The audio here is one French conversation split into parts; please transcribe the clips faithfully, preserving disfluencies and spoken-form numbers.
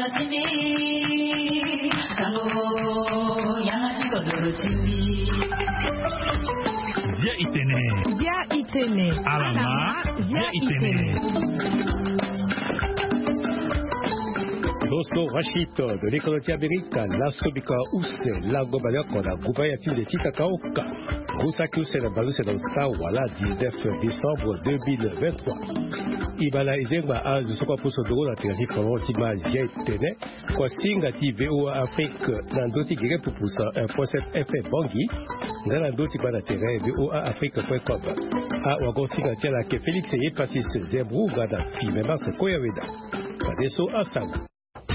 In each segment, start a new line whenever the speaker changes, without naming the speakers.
Zia itene.
Zia itene.
Alama. Zia itene.
Dosto Rashito de l'école américaine, la Sobika Use, la Gobaloko, la Gubayati de Titakaoka, Rusakus et la Balus et la dix-neuf décembre deux mille vingt-trois. Ibala Izengba a de Soka Pousso la Terri Provon Tima Zia Tene, Kwastinga Ti V O A Afrique, Nandoti Gire Pupusa, un point sept F Bangi, Nandoti Bala Terre, V O A Afrique point com. A Wagosinga Tiala Ke Félix et Pasis Zebrou Gada, Fimema Sekoyaveda. Kadeso Asanga.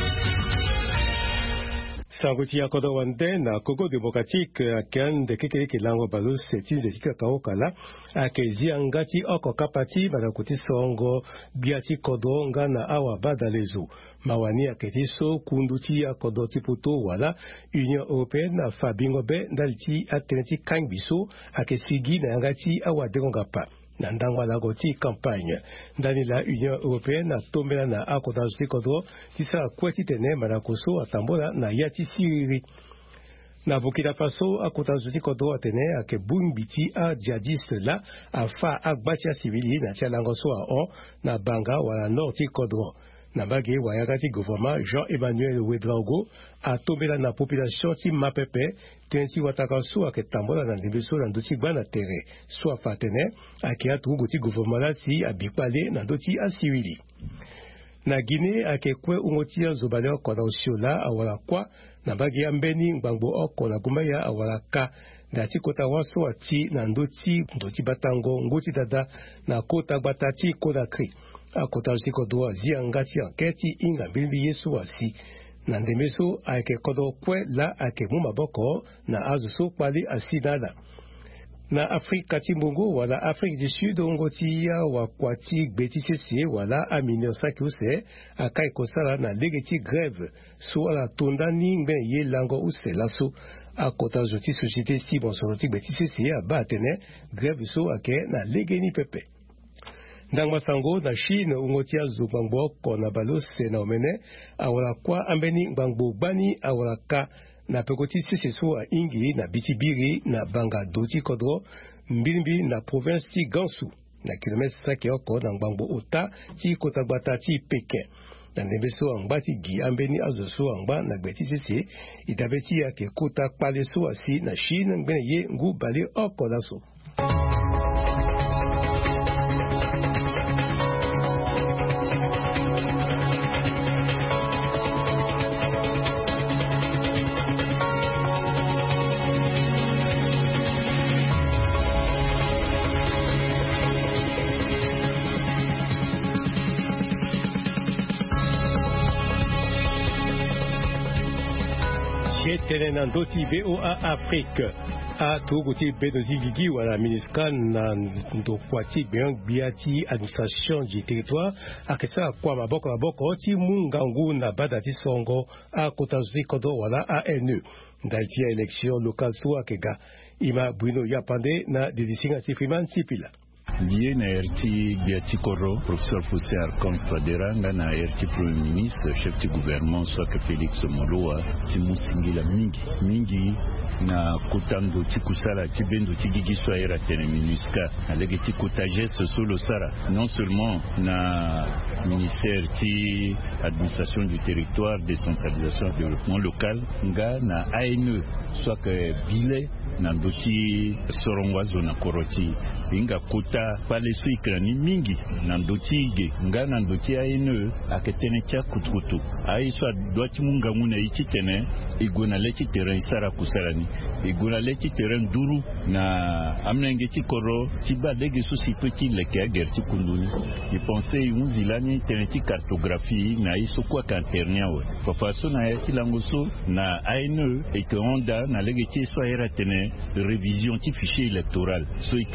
Sanguti ya kodo wande na Congo démocratique akan de kekeke lango bazo setin zetika kaokala akezi angati oko kapati banakuti songo biati kodo ngana awa badalezo mawani aketi so kunduti ya kodo tiputo wala Union Européenne na fabingo be ndaliti ateneti kangbiso akesigi na angati awa dengongapa na ndangwa la goti campagne ndani la Union Européenne na tombela na akoda zikodo tisa kweti tene marakoso atambola na yati siriri na Burkina Faso akoda zikodo atene ake bumbiti a jihadiste la afa agbatia civili na tialango so a on na banga wala norti kodro na bagi wayagati gouvernement Jean-Emmanuel Ouedraogo a tombela na population ti mapepe tensi wataka so ake tambola na ndembeso na ndoti bana tere so afatene ake atu goti gouvernement la si abipale na ndoti asiwili na Guinée ake kwe ungotia zobale ko na osiola awala kwa na bagi ambeni ngbango oko na gumaya awala ka ndati kota waso ati na ndoti ndoti batango ngoti dada na kota batati kota kri akota ziko doa zia ngati anketi inga bilbi yesu wasi na ndemeso ake kodo kwe la ake mumaboko na azuso kwali asidala na Afrika timbongo wala Afrique du Sud ngoti ya wakwati beti sisi wala amine sakuse akai kosala na legeti grève so ala tondani ngbe ye lango use laso akota zoti société si bon soroti beti sisi abatene grève so ake na legeni pepe ndang masango na Chine ungotia zubangbo kona balose na omene awala kwa ambeni ngbango bani awala ka na pekoti sisi so ingi na bitibiri na banga doti kodro mbimbi na province ti Gansu na kilomètre saki oko na ngbango ota ti kotagbata ti Pekin na ndembeso angbati gi ambeni azoso angba na gbeti sisi itabeti yake kota kpale so asi na Chine ngene ye ngu bale oko laso. Tenendoti V O A Afrique a Toguti Bedoti Gigi wala Miniskan na Ndokwati Biang Biati administration du territoire a kesa kwa maboko maboko ti mungangu na badati songo a kotazuti kodo wala A N E ndalti élection locale so akega ima Bruno Yapande na dedisinga ti Freeman Tipila
lié na R T Biati Koro, professeur Fossé Archange Fadera, na R T Premier ministre, chef du gouvernement, soit que Félix Moloa, ti musingila mingi, mingi na kotando ti kusala ti bendo ti gigi soit era tene minuska, alege ti kotages solo sara, non seulement na ministère ti administration du territoire, décentralisation développement local, nga na A N E, soit que bile na ndoti sorongwa zona koroti inga kota pale su ikrani mingi na ndoti ige nga na ndoti A N E aketene cha kutukutu aiswa dwati munga muna ichi tene igona leti terrain sara kusarani igona leti terrain duru na amnenge ti koro ti badege su si petit leke agerti kunduni i pensé unzilani tene ti cartographie na iso kwa kanternia we fafaso na yati langoso na A N E et que onda na lege ti so era tene révision ti fichier électoral so que ba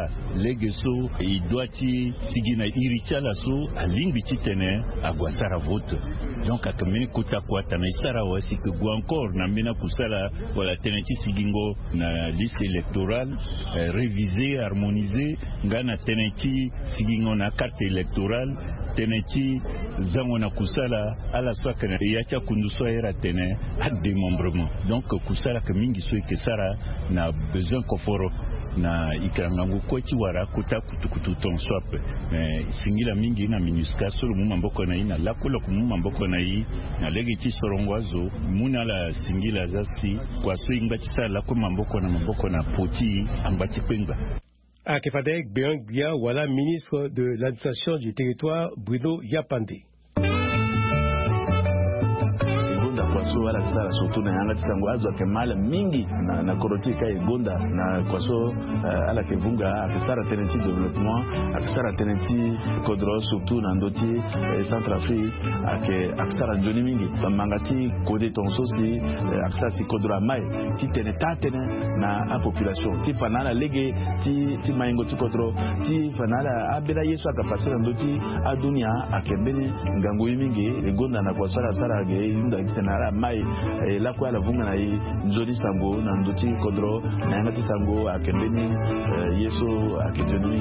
kusala legeso idwati sigina irichala so alingbi titene agwasara vote donc akameni kuta kwata na isara wasi que go encore na mena kusala wala teneti sigingo na liste électorale eh, réviser harmoniser ngana teneti sigingo na carte électorale teneti zango na kusala ala swaka na yacha kunduso era tene à démembrement donc kusala que mingi so ke sara na besoin koforo na ikangangu kochi wara kuta kutukutu ton swap mais singila mingi na minuska solo mu mamboko na ina lakolo ku mu mamboko na yi na legiti sorongwazo muna la singila zasi kwa so ingati sala ku mamboko na mamboko na poti ambati penga.
Akefadek Beangbia, voilà ministre de l'administration du territoire Bruno Yapande.
Kwaso wala kisara surtout na yanga tisango azo kemala mingi na na korotika egonda na kwaso uh, ala kevunga akisara tenenti développement akisara tenenti kodro surtout na ndoti eh, Centrafrique ake akisara njoni mingi mangati kode tonso si eh, akisara si kodro mai ti tene tatene na a population ti fanala lege ti ti maingo ti kodro ti fanala abela yesu akapasira ndoti a dunia akembeni ngango mingi egonda na kwasara sara ge yunda kitena mai la kwa la vunga na yi njoni sango na ndoti kodro na yangati sango akembeni yeso akendeni.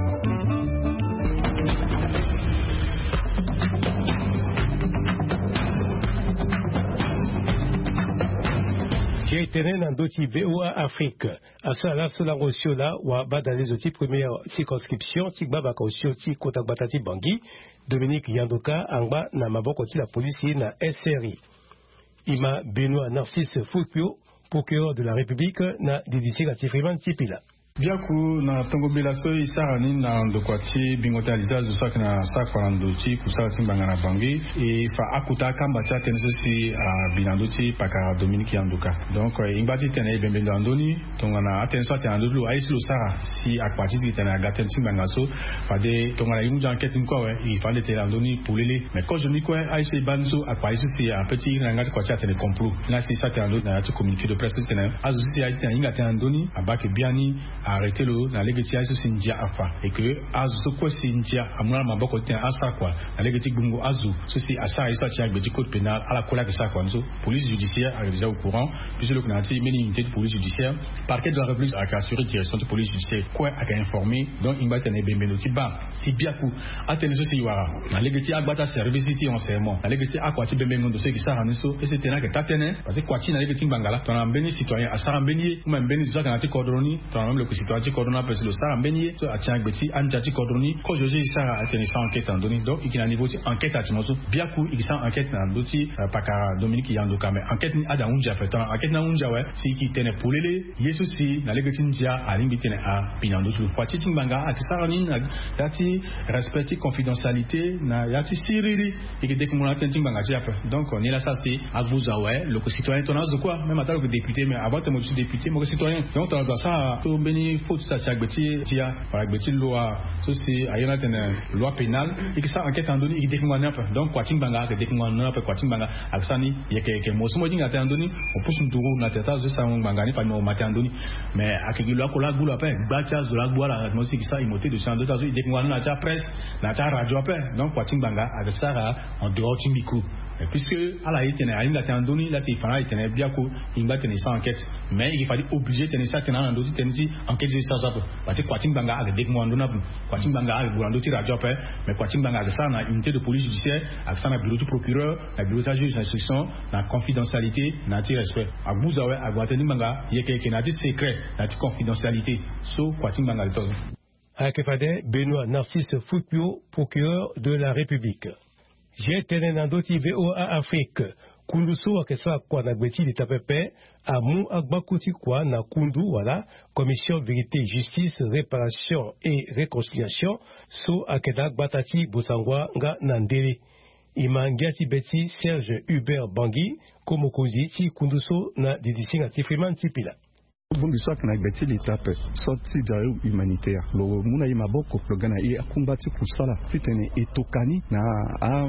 J'ai été dans d'autres V O A Afrique. À cela, là, cela reçu là, ou bas dans les autres premières circonscriptions, tic baba reçu, tic kontak batati bangi, Dominique Yandoka, en bas, na maboko la police na S R I. Ima Benoît Narcisse Foukio, procureur de la République, na D D C Gatifriman Tipila.
Biaku na tongo belaso isara ni na ndokwati bingota alizazo swaki na sakwa ndochi kusala timbanga na bangi e fa akuta kamba tia tensosi a binandochi paka Dominique Yandoka. Donc ingbati tene bembendo andoni tonga na atenswa tene andolu aislo sara si akwati tene gaten timbanga so fa de tonga na yunja enquête nko we il fallait tene andoni poulele mais quand je dis quoi aislo banso akwati si a petit ngati kwati tene complot na si sa tene andoni na tu communiqué de presse tene azu si aislo tene ingati andoni abaki biani arrêter le na legeti aso sindia afa et que azu so ko sindia amuna maboko ten asa kwa na legeti bungo azu so si asa isa tia gbeji code pénal ala kola que ça kwa nzo police judiciaire a déjà au courant puisque le connaît mini unité de police judiciaire parquet de la République a assuré direction de police judiciaire quoi a informé donc il va tenir bembeno tiba si biaku atene so si wara na legeti agbata service ici en serment na legeti akwati bembeno de ceux qui sa haniso et c'est tena que tatene parce que kwati na legeti bangala ton ambeni citoyen asa ambeni ou même beni zo kanati cordoni ton le situation cordona parce que le Sahara Mbeni so atien gbeti anjati cordoni ko José Sahara atene sa enquête en donné donc il y a niveau enquête à timoso bien coup il sa enquête na doti paka Dominique Yandoka mais enquête ni ada unja fait enquête na unja ouais si qui tene polele yesu si na legeti ndia alimbi tene a pinando tout kwati timbanga akisara ni yati respecter confidentialité na yati siriri et que dès que mon atteint timbanga ja fait donc on est là ça c'est à vous ouais le citoyen ton de quoi même attends le député mais avant de moi député mon citoyen donc on doit ça to beni faut ça chagbeti tia par gbeti loi so c'est ayana tene loi pénale et que ça enquête en donné il défend un peu donc kwating banga que défend un peu kwating banga aksani yeke ke mosumo dinga te andoni on pousse nduru na teta zo sa banga ni pa mo mate andoni mais akigi loi kola gulu après bacha zo la gloire mo si ça imoté de cent deux tazo il défend na cha presse na cha radio après donc kwating banga aksara en dehors timbiku puisque à la itene à l'inga tandoni là c'est fana itene bien ko inga tene sans enquête mais il fallait obligé tene ça tene en dosi tene enquête de ça ça parce que kwating banga avec des mois ndona kwating banga avec burando ti radio pe mais kwating banga avec ça na unité de police judiciaire avec ça na bureau du procureur na bureau de juge d'instruction na confidentialité na ti respect a buzawe a kwating banga yeke ke na ti secret na ti confidentialité so kwating banga le tozo
Akefade Benoît Narcisse Foukio, procureur de la République. J'ai tenu dans d'autres V O A Afrique. Kunduso akesa kwa na gbeti de tapepe amu agbakuti kwa na kundu wala commission vérité justice réparation et réconciliation so akeda batati bosangwa nga nandere imangiati beti Serge Hubert Bangui komokozi ti kunduso na didishinga tifriman tipila.
Bungi swak na gbeti l'étape sorti d'aide humanitaire lo muna yimaboko lo gana i akumbati kusala titene etokani na am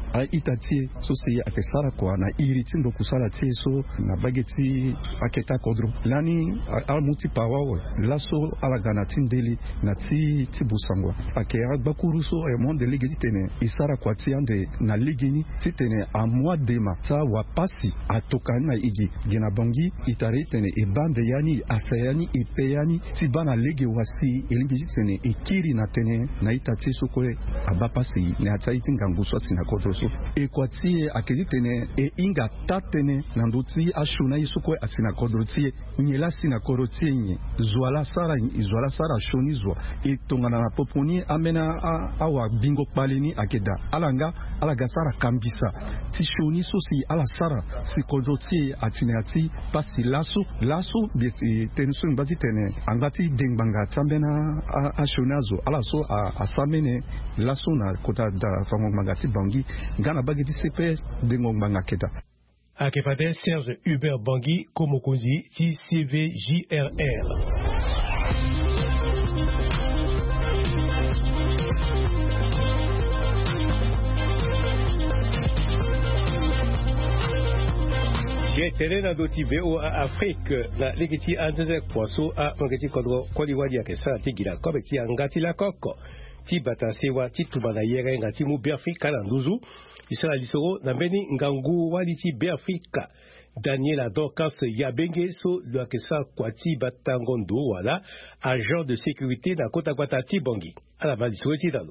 a itati so se akesara kwa na iriti ndo kusala tie so na bageti aketa kodro lani al muti pawawe laso ala ganati ndeli na ti ti busangwa ake bakuru so e monde ligi tene isara kwa ti ande na ligini ti tene a mois de ma sa wa pasi atoka na igi gina bangi itare tene e bande yani asayani ipeyani ti bana ligi wasi elingi tene e kiri na tene na itati so ko abapasi ne ataiti ngangu so sina kodro so e kwa ti akedi tene e inga tatene na nduti ashuna isuko asina kodro ti nyela sina kodro ti nye zwala sara zwala sara shoni zwa e tongana na poponi amena awa bingo paleni akeda alanga alaga sara kambisa ti shoni so si ala sara si kodro ti atine ati pasi laso laso de tension bazi tene angati dengbanga tambena ashonazo ala so asamene laso na kota da fango magati bangi ngana bageti C P S dengo mbanga keta
akefade Serge Hubert Bangui Komokonzi ti C V J R R. J'étais dans d'autres V O A Afrique na legiti anze kwaso a ngati kodro kodi wadi akesa ti gila kobe ti angati la koko ti batasewa ti tubana yere ngati mu be Afrika na nduzu isala lisoro na beni ngangu wadi ti be Afrika Daniela Dorcas Yabenge so lo akesa kwati batangondo wala agent de sécurité na kota kwata ti Bangui ala bali so ti dalo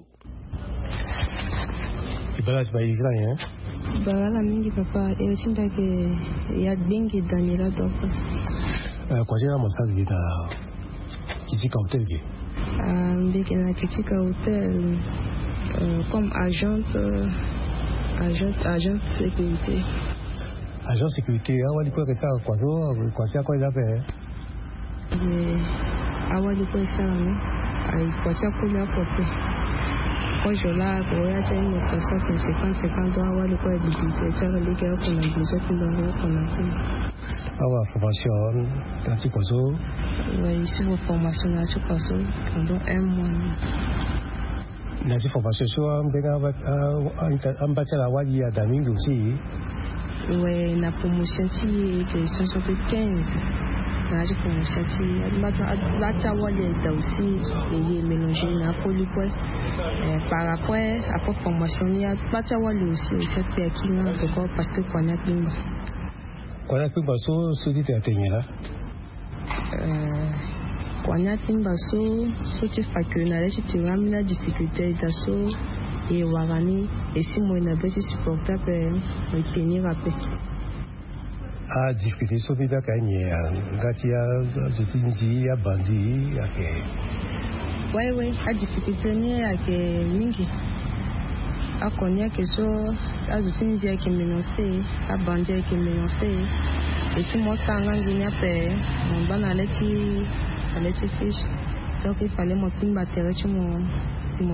ibalas ba Israël
Barala mingi papa e chinda ke ya bengi Daniela Dorcas.
Eh kwa jina mosali da Kitika Hotel ge.
Ah mbeke na Kitika Hotel comme agente agente agent sécurité.
Agent sécurité awali kwa kesa kwazo kwa sia kwa ilape.
Eh awali kwa sana ai kwa cha kula kope. Kwa jola kwa ya tena kwa sababu cinquante cinquante awali kwa difficulté cha leke hapo na nguzo kidogo kuna
awa formation kati kwazo
wa ici vos formation na tu kwazo pendant un mois
na ci formation so mbega ba ambacha la wadi ya damingo si
ouais na promotion ti c'est soixante-quinze na ji promotion ti la la cha wadi da aussi et mélanger na polypoe par rapport à la formation il y a la cha wadi aussi cette qui là encore parce que qu'on a pimba
qu'on a pimba so so ti atteindre là
euh qu'on a pimba so so tu fais que na les tu ramènes la difficulté d'asso et warani et si moi na baisse supportable pour tenir après
a difficulté so bida kanye ngati ya zutinji ya bandi yake
ouais ouais a difficulté ni yake mingi a konya que so a zutinji yake menacé a bandi yake menacé et si moi ça engage ni après mon bana leti leti fish donc il fallait mon timba terre sur mon mon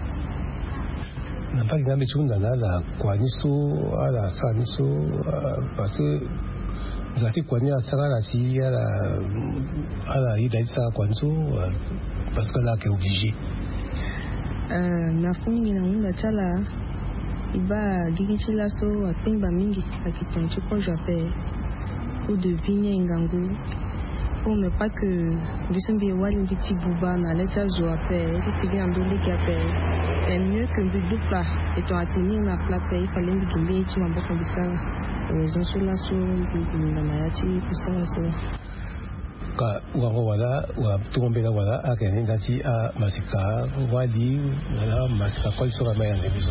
na pagi ngambe chunza na la kwaniso ala kaniso parce que zati kwanya sara si ala ala ida sa kwanso parce que là que obligé
euh na fungi na unda chala iba gigichila so apimba mingi akitonchi ko jape ou de vigne ngangu pour ne pas que bisumbi wali petit buba na lecha zo ape qui bien ndoli qui ape c'est mieux que du dupla et ton attenir na plate il fallait me gimbi chi mambo comme ça les gens sur la so na mayati pour ça
ka wango wala wa tuombela wala akeni ndati a masika wali wala masika kwa sura maya ndebizo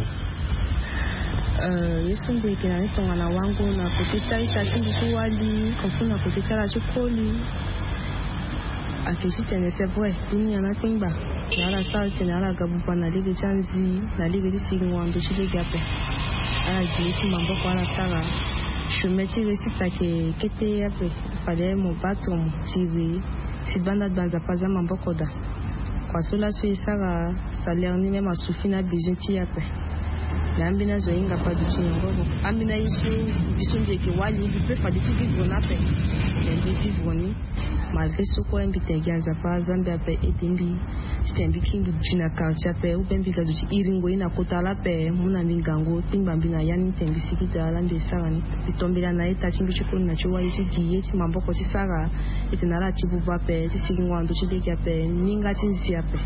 euh yesu ndeke na tonga na wango na kote chai tashi wali kofuna kote chala chukoli akesi tene c'est vrai ini ana pimba na la salle tene ala gabupa na lege chanzi na lege singwa ndo chile gape ala jisi mambo kwa la sala je me suis réussi à que kete ape fallait mon patron tirer si banda banza paza mambo koda kwa cela c'est ça salaire ni même à soufina besoin ti ape L'ambina zoinga pas du chingobo. Ambina isu bisonde ke wali du peut faire des petits vivre na pe. Les vivre ni malgré ce quoi invité gaza pa Zambia pe etimbi. Stembi kindu jina culture pe u bembi ga duti iringo ina kotala pe muna mingango timba mbina yani tembi sikita lambe sarani. Bitombela na eta chimbi chukuni na chuwa isi diye ti mamboko ti sara etinala ti buba pe ti singwando ti deke pe ninga ti nsia pe.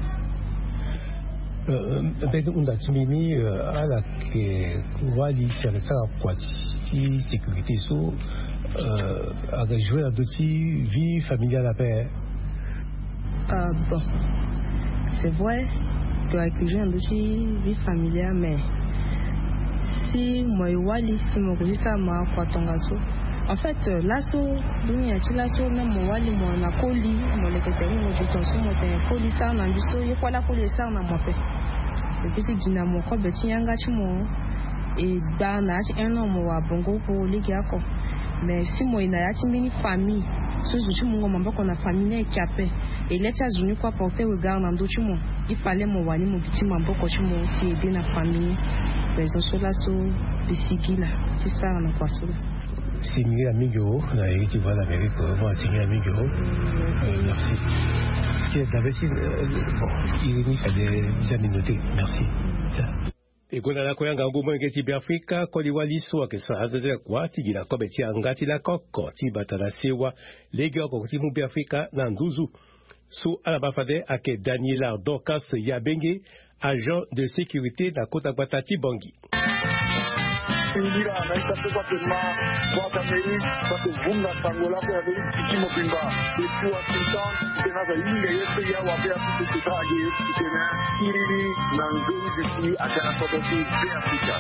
Mbele undatimimi ala ke wali seresa kwati sécurité so a joué à dossier vie familiale à paix.
Ah bon, c'est vrai que avec joué un dossier vie familiale, mais si moi wali si moi que ça m'a quoi tongaso. En fait, l'asso donc ya ti l'asso même moi wali moi na koli moi le keteni moi je tonso moi te koli ça na biso yo kwa la koli ça na moi pe. Et puis c'est dina mo ko beti yanga ti mo et da na ti un an mo wa bongo pour les gars ko. Mais si moi ina ya ti mini famille so zo ti mo ngomba ko na famille na kiape et les tia zuni kwa porter regard na ndo ti mo il fallait mo wali mo biti mambo ko ti mo ti aider na famille raison so la so bisigila ti ça na kwa so
Signer amigo na iti va l'Amérique va signer amigo merci c'est d'habitude il n'y a des jamais noté merci et quand la koyanga ngumo ngeti biafrika ko liwali so ke sa azade kwa ti gila ko beti angati la kokko ti batala sewa legi ko ti mu biafrika na nduzu so ala bafade ake Daniela Dorcas Yabenge agent de sécurité na kota batati Bangi.
Indira naita kwa kema kwa kameri kwa kuvunga tangola kwa vile kichimo pimba yetu wa sultan tena za inge yetu ya wapi hapo tutaje tena kiriri na ngoni ziki atana kwa bosi ya Afrika.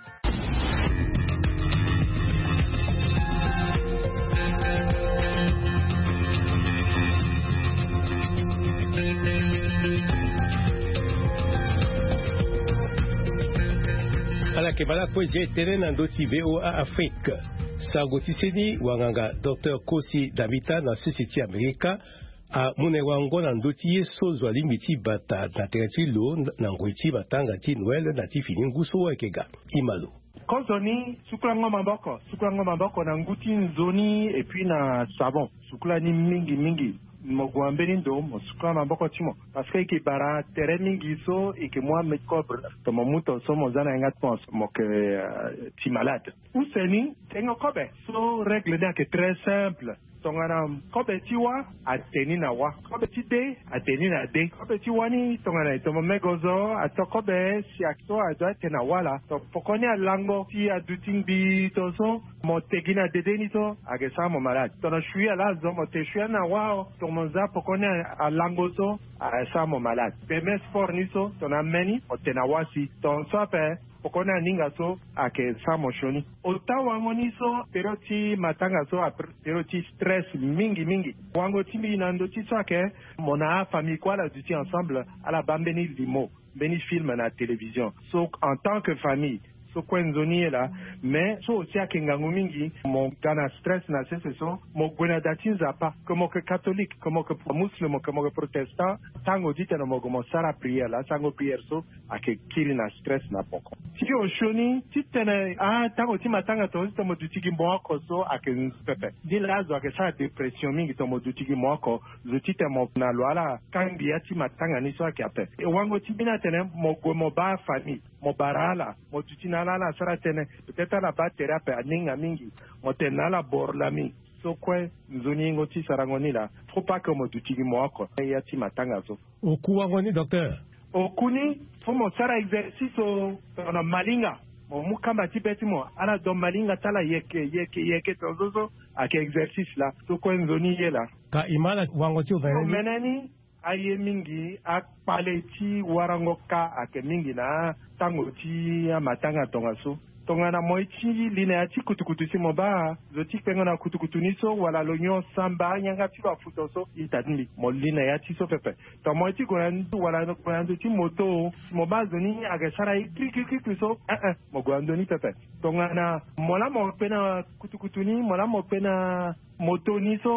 ala ke bala po je tenen na doti V O A Afrique sagoti seni wanganga Docteur Kosi Davita na Société America a mune wango na doti yeso zwa limiti bata na tereti lo na ngwiti batanga ti Noël na ti filingu so ekega imalo
Kozoni sukula ngoma mboko sukula ngoma mboko na nguti nzoni et puis na savon sukula ni mingi mingi mogwambeni ndo mosukula mamboko timo parce que ki bara tere mingi so et que moi me cobre to momuto so mozana ngat pons mo que uh, ti malade ou seni tengo kobe so règle da que très simple tongana kobe tiwa ateni na wa kobe ti de ateni na de kobe ti wani tongana to megozo atokobe si acto ado tena wala to pokoni alango ti aduting bi to so mo tegina de de ni to agesa mo malade to na shui ala zo mo te shui na wa to mo za pokoni alango so agesa mo malade bemes for ni so to na meni o tena wasi to so pe pokona ninga so ake samo shoni ota wango ni so pero ti matanga so pero ti stress mingi mingi wango ti mi nando ti so ake mona famille kwa la duti ensemble à la bambeni limo beni film na télévision so en tant que famille so kwenzoni là mais so aussi ake ngangu mingi mon gana stress na c'est so mo gwena datinza pa comme que catholique comme que musulman comme que protestant tango dit na mo gomo sara prière là tango prière so ake kiri na stress na poko tiki o shoni titene ah tango ti matanga to to mo dutigi mboko so ake pepe di lazo ake sa depression mingi to mo dutigi mboko zutite mo na lwala kangi ya ti matanga ni so ake ape e wango ti bina tene mo gomo ba famille mo barala mo tutina la la sara tene peut-être la ba thérapie aninga mingi mo tenala borlami so kwe nzoni ngoti sarangoni la faut pas que mo dutigi mwako ya ti matanga so
okuwa ngoni docteur
okuni faut mo sara exercice o na malinga mo mukamba ti beti mo ala do malinga tala yeke yeke yeke tozozo ake exercice la so kwe nzoni yela
ka imala wango ti
o meneni aye mingi akpale ti warango ka ake mingi na tango ti matanga tonga so tonga na moi ti lina ya ti kutukutu si mo ba zo ti kpengo na kutukutu ni so wala lo nyo samba nyanga ti ba futo so itadmi mo lina ya ti so pepe to moi ti goyandu wala no goyandu ti moto mo ba zo ni aga sara i kri kri kri so eh eh mo goyandu ni pepe tonga na mo la mo pena kutukutu ni mo la mo pena moto ni so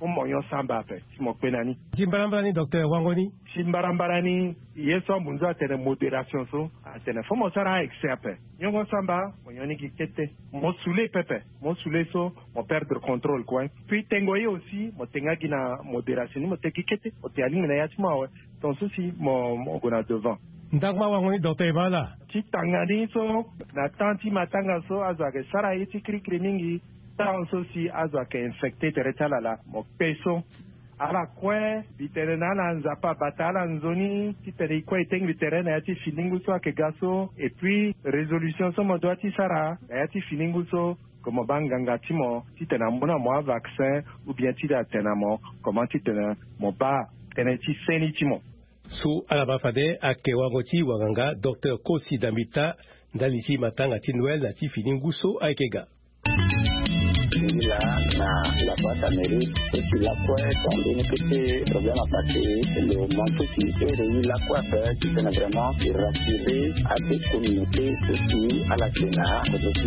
moyo samba pe mo penani
Jimbarambarani docteur Wangoni
Jimbarambarani yeso munzo atene modération so atene fo mo sara exerpe nyongo samba mo yoni ki kete mo soulé pepe mo soulé so mo perdre contrôle quoi puis tengoye aussi mo tenga gina modération mo teki kete o te alinga ya timo donc ceci mo mo gona devant
ndakma Wangoni docteur Bala
ti tangani so na tanti matanga so azake sara yiti kri kri mingi tan so si azake infecté teretala la mo peso ala kwe biterena na nzapa batala nzoni ti tere kwe teng biterena ya ti filingu so ake gaso et puis résolution so mo doit ti sara ya ti filingu so como banganga ti mo ti tena mona mo vaccin ou bien ti da tena mo comment ti tena mo ba tena ti seni ti mo
su alabafade ake wangoti waganga docteur Kosi Dambita ndaliti matanga ti Noël na ti filingu so aikega
la na la boîte Amérique et puis la quoi quand on était problème à passer le manteau qui est la quoi faire qui est vraiment rassurer à des communautés aussi à la Sénat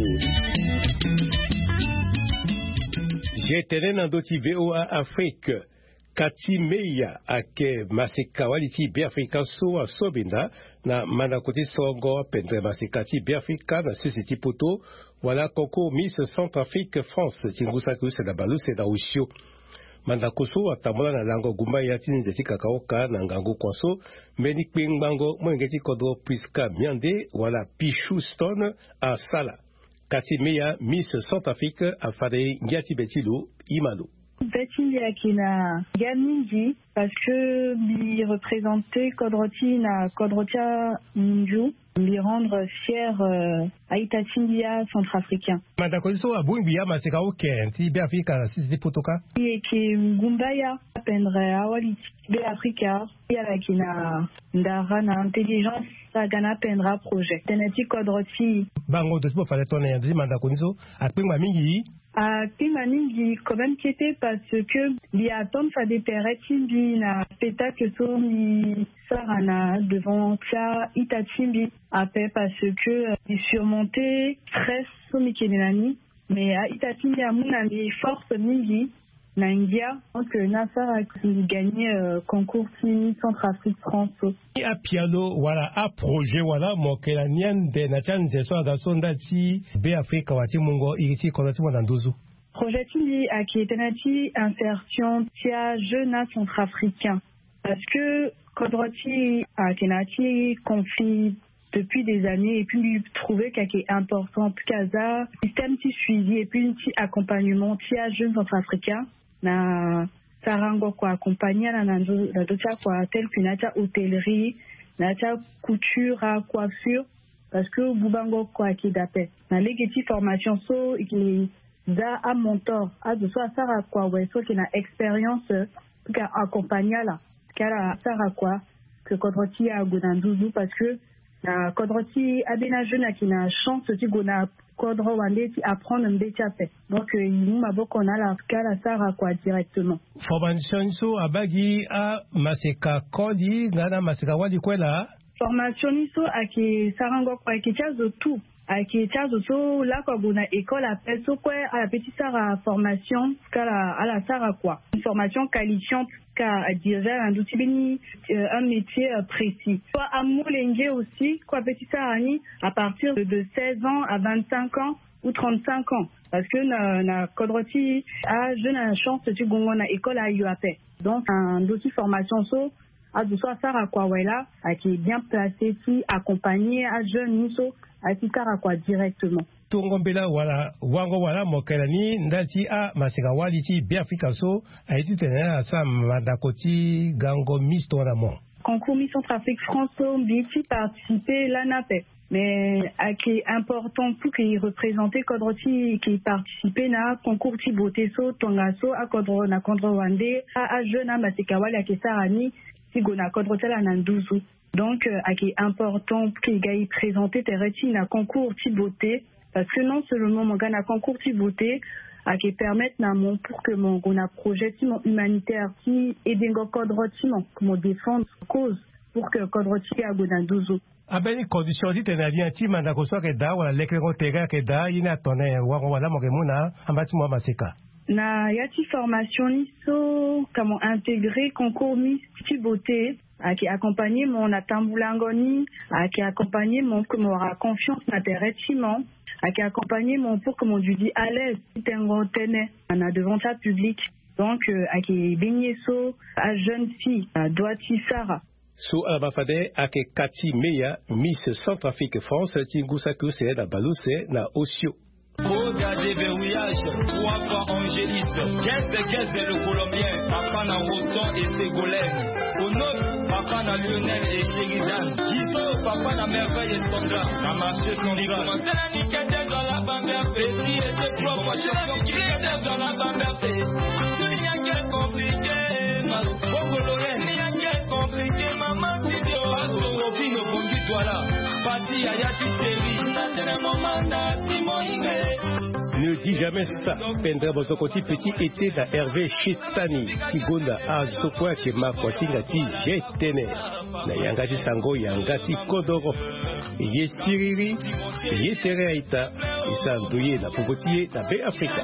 j'étais dans d'autres V O A Afrique kati meya ake maseka waliti Biafrika so a sobinda na manakoti songo pendre maseka ti Biafrika na sisi poto wala koko Miss Centrafrique France tingusa ku se da balu se da ushio mandakoso atamola na lango gumba ya tinze ti kakaoka na ngango kwaso meni kpingbango mwengeti kodro Priska Miande wala Pichou Stone a Sala kati meya Miss Centrafrique a fade ngiati betilu imalo
Betty Akina Gaminji parce que lui représenter Kodroti na Kodrotia Minju, lui rendre fier euh, à Itatindia centrafricain.
Madakoso abungbia maseka okenti be Afrika na sisi potoka.
Et qui Ngumbaya pendre awali be Afrika ya Akina ndara na intelligence sagana pendra projet. Tenati Kodroti
bango de bo fale tonne ndi mandakoniso akpengwa mingi
a Pimaningi quand même qui était parce que li attend fa des peretimbi na peta que so mi sarana devant tia itatimbi après parce que il surmonter stress so mi kenelani mais a itatimbi amuna mi force mingi na India donc Nassar a gagné euh, concours Miss Centrafrique France
a piano wala a projet wala mokela nien de na chanze so da sonda ti be Afrika wati mungo iriti konati mo ndozu
projet ti a qui était nati insertion tia jeune centrafricain parce que Kodroti a kenati conflit depuis des années et puis lui trouver qu'il est important kaza système ti suivi et puis un petit accompagnement tia jeune centrafricain na sarango kwa accompagner na nando na docha kwa tel qu'une hôtellerie na ta couture coiffure parce que bubango kwa kidape na legeti formation so qui da a mentor a de soit sara kwa ouais so qui na expérience pour accompagner là kala sara kwa que Kodroti a gonanduzu parce que na Kodroti a des jeunes qui na chance ti gona Kodro wande ti apprendre mbetiape donc nous mabo qu'on a la kala sara quoi directement
formation so abagi a maseka kodi ngana maseka wali kwela
formation so aki sarango kwa kichazo tout aki chazo so la kwa bona école appelle so quoi à la petite sara formation kala à la sara quoi une formation qualifiante ka déjà un outil béni un métier précis soit à Moulenge aussi quoi petit sarani à partir de seize ans à vingt-cinq ans ou trente-cinq ans parce que na na Kodroti a jeune a chance tu gongo na école à U A P donc un outil formation so a de soit sara quoi wela a qui est bien placé qui accompagné à jeune niso a qui sara quoi directement
Tungombela wala wango wala mokelani ndati a maseka wali ti be Afrika so a été tenena sa mandakoti gango Miss Tournament
concours Miss Centrafrique France biti participer la nape mais à qui est important pour qu'il représenter Kodroti qui participait na concours ti beauté so tongaso a Kodro na Kodro Wande a a jeune maseka wali a kesarani si gona Kodroti la nanduzu donc à qui est important pour qu'il gagne présenter tereti na concours ti beauté parce que non seulement mon gars na concours ti beauté à qui permettre na mon pour que mon gona projet ti mon humanitaire ti edengo Kodroti mon comment défendre cause pour que Kodroti a gona douzo
abeni condition ti tenali ti manda ko so ke da wala lekre ko tega ke da ina tone wa wala mo ke muna ambati mo maseka
na yati formation niso comment intégrer concours Miss Beauté qui accompagner mon atambulangoni qui accompagner mon comme aura confiance na terretiment qui accompagner mon pour que mon dudi à l'aise tengo tene na devant la public donc qui baigner so à jeune fille doit Sarah
So abafade ake Kati Meya Miss Centrafrique France tingusa que c'est la baluse na Osio.
Regardez verrouillage, trois fois angéliste, quinze quinze le Colombien, papa na Roton et Ségolène, au nôtre, papa na Lionel et Sheridan, Giso, papa na Merveille et Sandra, na marché son rival. C'est la niquette dans la bamberbe, et c'est trois fois champion qui est dans la bamberbe. Il y a quel compliqué, ma Congolais, il y a quel compliqué, maman, si Dieu a sauvé nos conduits, toi là, parti à Yati Série, c'est le moment d'Atimonique.
Ne dis jamais ça. Pendra bozokoti petit été da Hervé Chetani. Tigonda a sokwa ke makwasi ngati jetene. Na yangati sango yangati kodoro. Ye spiriri, ye tere aita. Isa ndoye na pogotiye na Be Africa.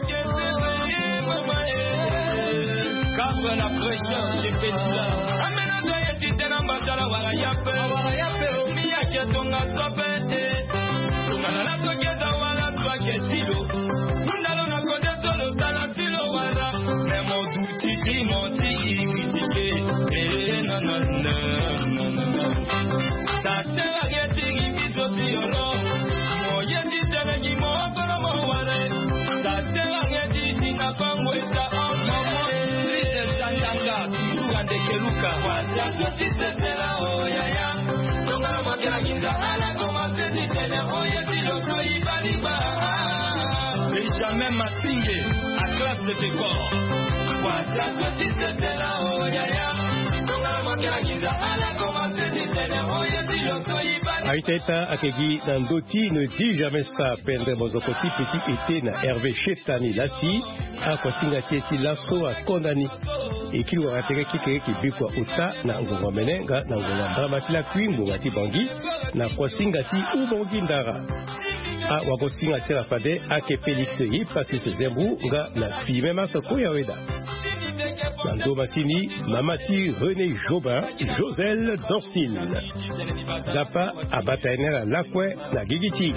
Capre la fraîcheur, j'ai fait du là. Amena doye titena mbazala wala yape. Wala yape, miya ketonga sopete. Tungana la tokeza wala twaketilo. Mundalo na kode solo sala filo wala. Memo duti di monti iwitike. Eh na na na na na. Ta tera yeti gibizo tiyono. Moye titena jimo akolo mo wale. Ta tera yeti tina kongwesa omo. Lise santanga, turuga ndekeluka. Wacha kuti sesela oyaya. Tungana mwakela ginza ala koma sesi tene oye silo soyi baliba. Benjamin Massingé, à classe de décor. Wacha kuti sesela oyaya. Tungana mwakela ginza ala koma sesi tene oye silo soyi baliba.
Aiteta akegi nandoti ne dis jamais ça. Pendre bozokoti petit été na Hervé Chetani lasi. A kwasingati eti laso a kondani. Ekili wakatere kikere kibikwa uta na ngongo menenga na ngongo dramasila kwingo ngati bangi na kwasingati ubongi ndara. A wakosingati la fade ake Félix yi pasi se zembu nga na fime masoko ya weda. Nando Massini, Mamati René Jobin, Joselle Dorsil. Zapa Abatainer Lakwe na Gigiti.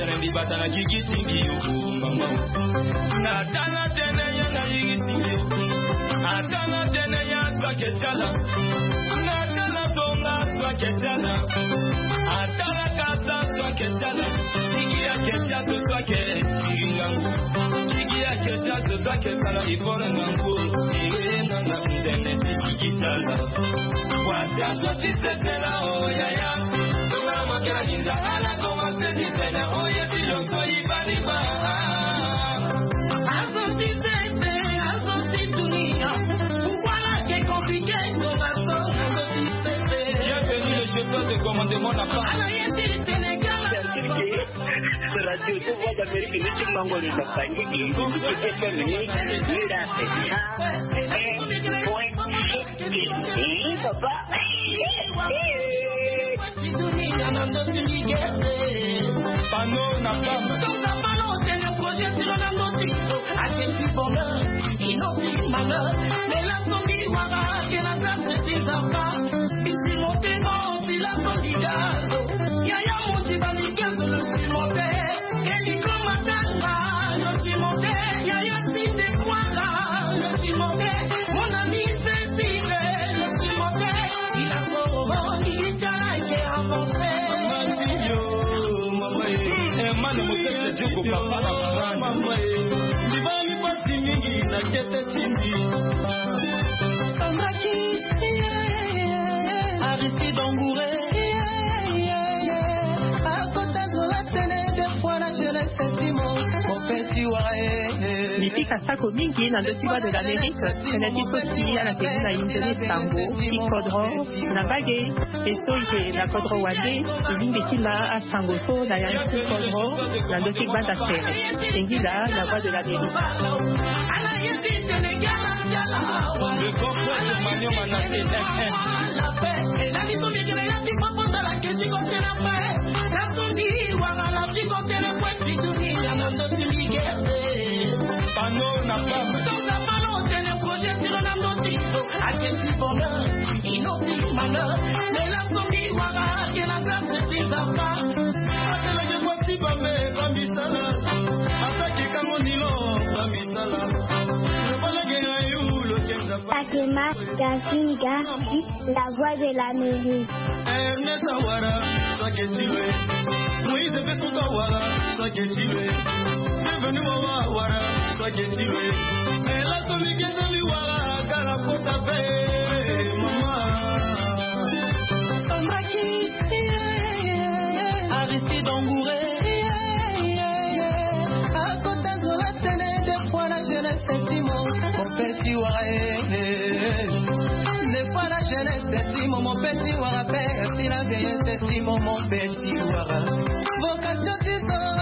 Atana tene ya twaketala. Natala tonga twaketala. Atala kata twaketala. Kigia kechato twaketala. Kigia kechato twaketala. Ifora nangu. Irena na mdene tikitala. Wacha twakitela oyaya. Tunga makera ginza ala koma sedi tene oye biloko ibaliba. Azoti tete. Bienvenue le chef de commandement n'a pas.
Radio de Voix d'Amérique, le Tim Mango de la famille, qui est féminin,
Pano n'a pas.
C'est le projet sur la notice. À quel bonheur, il n'en fait malheur. Mais la famille, voilà, qui est la place de ses enfants. Ici, mon témoin, aussi la famille d'Azo. Yaya, mon tibani, qu'est-ce que le cimonté? Et il commence à voir le cimonté. Yaya, si c'est quoi là, le cimonté? Mon ami, c'est Siré, le cimonté. Il a son il est avancé.
Mano mutete juko papa na mama Divani pasi mingi na kete chindi
Sandaki Aristide Ongouré À côté de la télé des fois la jeunesse estimo Mon petit wae
Mipika sako mingi na dotiwa de l'Amérique Kenati kosi ala keguna indele tango Ikodro na bage Esto ike na kodro wade Ilinge kima a sango so na yansi kodro Na dotik banda sere Engila la voix de l'Amérique
Ala yesi Sénégal
Le coffre de Magnon Manassé
La paix Et la vie sommet que la vie propose à la question côté la paix La sondi Wara la vie côté le point Si tu dis Y'a non de tu m'y guerre
Pano n'a pas.
so aketi bonheur inoti malheur mais la songi wara que la grâce des enfants atela que poti bambe bamisala ataki kamonilo bamisala je parle que ayu le kenza
Fatima Gazinga la voix de l'Amérique
Ernest Awara Saketilwe Moïse Betuta Wara Saketilwe Devenu Wawa Wara Saketilwe Mais la Tomikeza Liwara Karakota Be Mama Samaki Aristide Ongouré À côté de la télé des fois la jeunesse estimo Mon petit Wara Des fois la jeunesse estimo mon petit Wara Père si la vieillesse estimo mon petit Wara Vocation tu